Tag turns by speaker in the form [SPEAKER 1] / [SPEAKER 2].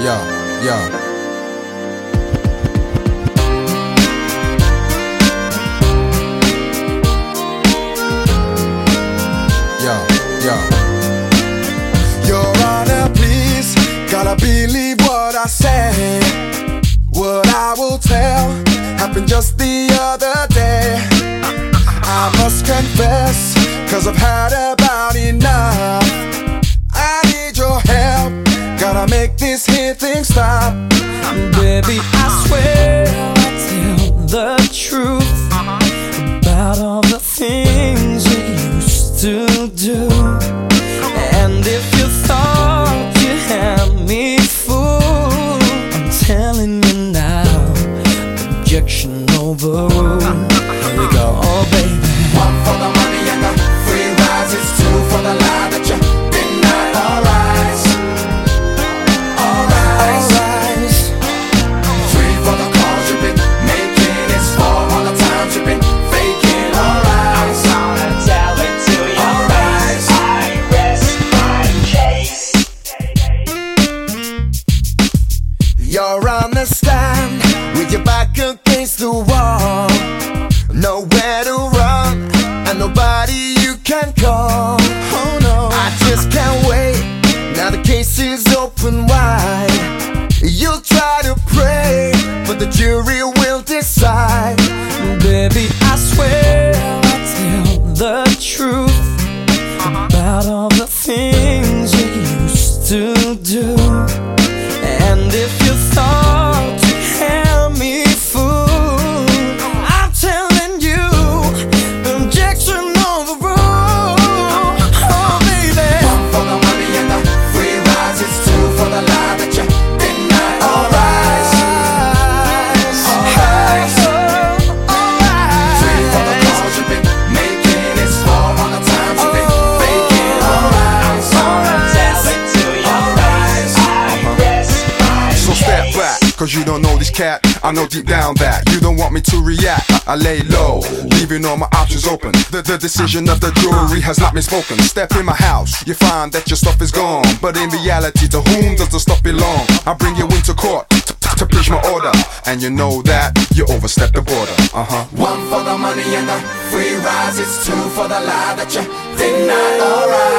[SPEAKER 1] Yo, yo.
[SPEAKER 2] Your Honor, please, gotta believe what I say. What I will tell happened just the other day. I must confess, cause I've had about enough. I need your help, gotta make this here thing stop.
[SPEAKER 3] Baby, I swear I'll tell the truth about all the things you used to do. And if you thought you had me fooled, I'm telling you now, objection overruled. Here we go, oh baby.
[SPEAKER 2] One for the money and the free rides, it's two for the lie that you denied. All rise, all rise, all rise. Three for the calls you've been making, it's four all the times you've been faking. All rise, I'm gonna tell it to you. All rise, I rest my case. You're on the stand with your back against the wall, nowhere to run and nobody you can call. Oh no, I just can't wait. Now the case is open wide. You'll try to pray, but the jury will decide.
[SPEAKER 3] Baby, I swear I'll tell the truth about all the things you used to do. And if you thought you had me fooled, I'm telling you, objection overruled. Oh baby.
[SPEAKER 2] One for the money and the free rides, it's two for the lie that you denied. All rise, all rise, all rise. Three for the calls you've been making, it's four on the times you've been faking. All rise, all rise, all rise.
[SPEAKER 1] So step back, cause you don't know this cat. I know deep down that you don't want me to react. I lay low, leaving all my options open. The decision of the jury has not been spoken. Step in my house, you find that your stuff is gone. But in reality, to whom does the stuff belong? I bring you into court to preach my order, and you know that you overstepped the border.
[SPEAKER 2] One for the money and the free rides, it's two for the lie that you denied. All right.